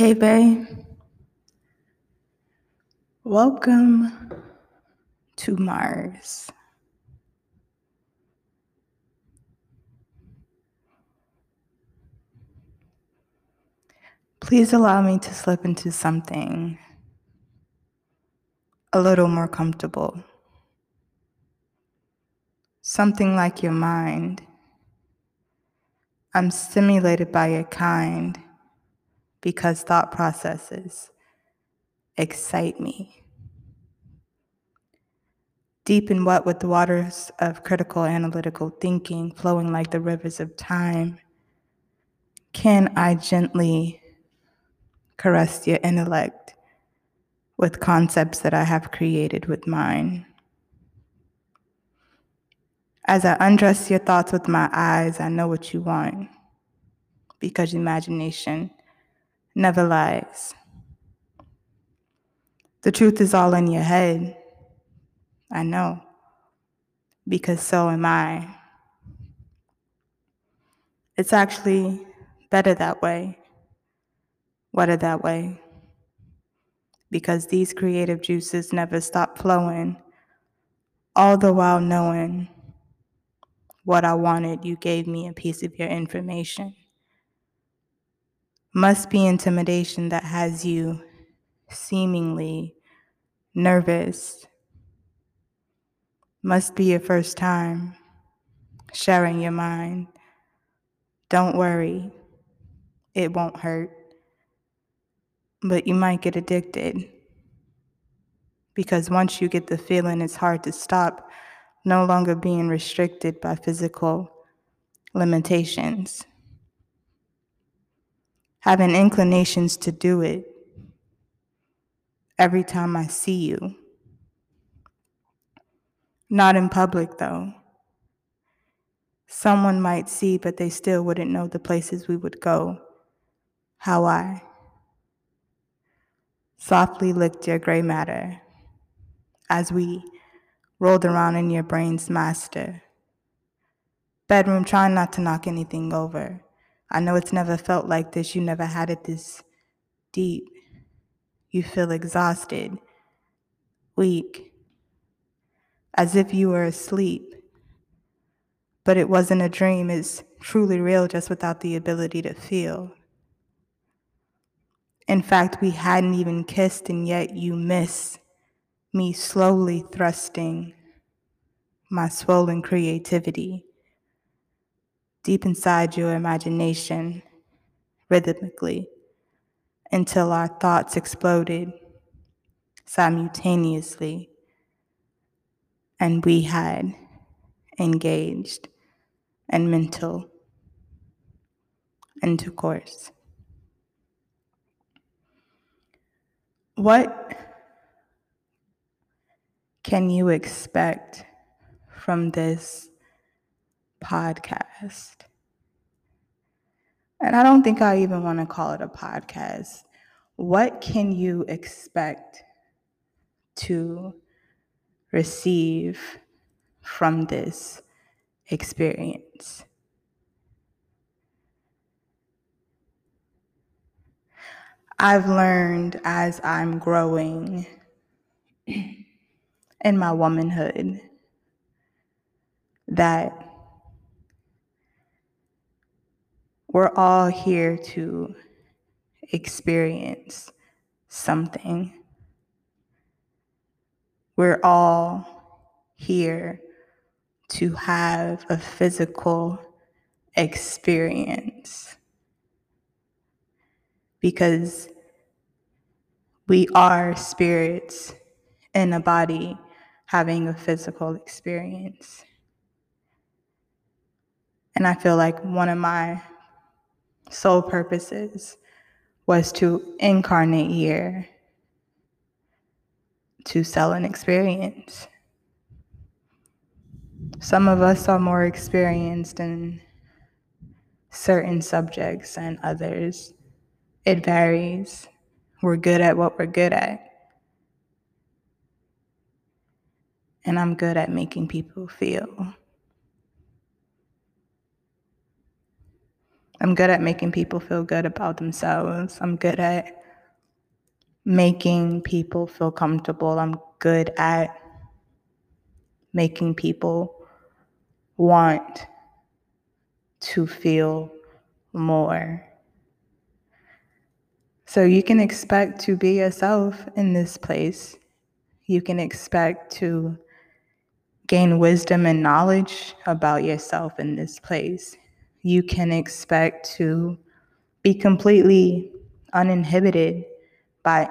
Hey, babe. Welcome to Mars. Please allow me to slip into something a little more comfortable. Something like your mind. I'm stimulated by your kind because thought processes excite me. Deep and wet with the waters of critical analytical thinking flowing like the rivers of time, can I gently caress your intellect with concepts that I have created with mine? As I undress your thoughts with my eyes, I know what you want, because imagination never lies. The truth is all in your head. I know, because so am I. It's actually better that way, wetter that way, because these creative juices never stop flowing, all the while knowing what I wanted. You gave me a piece of your information. Must be intimidation that has you seemingly nervous. Must be your first time sharing your mind. Don't worry, it won't hurt, but you might get addicted, because once you get the feeling, it's hard to stop, no longer being restricted by physical limitations. Having inclinations to do it every time I see you. Not in public, though. Someone might see, but they still wouldn't know the places we would go. How I softly licked your gray matter as we rolled around in your brain's master bedroom, trying not to knock anything over. I know it's never felt like this. You never had it this deep. You feel exhausted, weak, as if you were asleep. But it wasn't a dream. It's truly real, just without the ability to feel. In fact, we hadn't even kissed, and yet you miss me slowly thrusting my swollen creativity deep inside your imagination, rhythmically, until our thoughts exploded simultaneously and we had engaged in mental intercourse. What can you expect from this podcast? And I don't think I even want to call it a podcast. What can you expect to receive from this experience? I've learned as I'm growing in my womanhood that we're all here to experience something. We're all here to have a physical experience, because we are spirits in a body having a physical experience. And I feel like one of my sole purposes was to incarnate here to sell an experience. Some of us are more experienced in certain subjects than others. It varies. We're good at what we're good at. And I'm good at making people feel. I'm good at making people feel good about themselves. I'm good at making people feel comfortable. I'm good at making people want to feel more. So you can expect to be yourself in this place. You can expect to gain wisdom and knowledge about yourself in this place. You can expect to be completely uninhibited by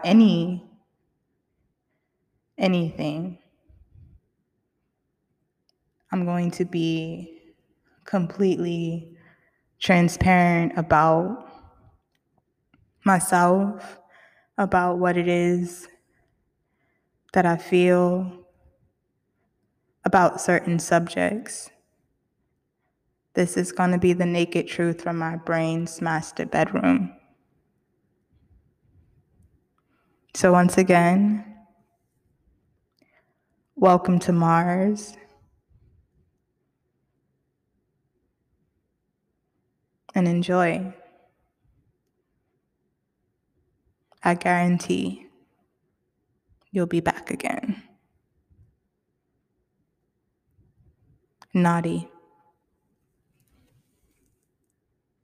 anything. I'm going to be completely transparent about myself, about what it is that I feel about certain subjects. This is going to be the naked truth from my brain's master bedroom. So once again, welcome to Mars, and enjoy. I guarantee you'll be back again. Naughty.